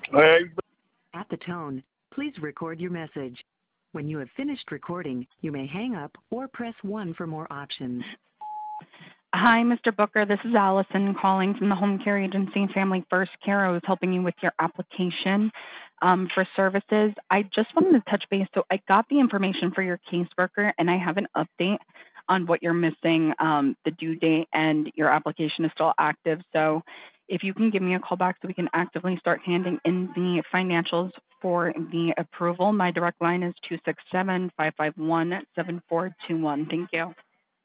Hey, At the tone, please record your message. When you have finished recording, you may hang up or press 1 for more options. Hi, Mr. Booker. This is Allison calling from the Home Care Agency Family First Care. I was helping you with your application for services. I just wanted to touch base. So I got the information for your caseworker, and I have an update on what you're missing, the due date, and your application is still active. So if you can give me a call back so we can actively start handing in the financials for the approval. My direct line is 267-551-7421. Thank you.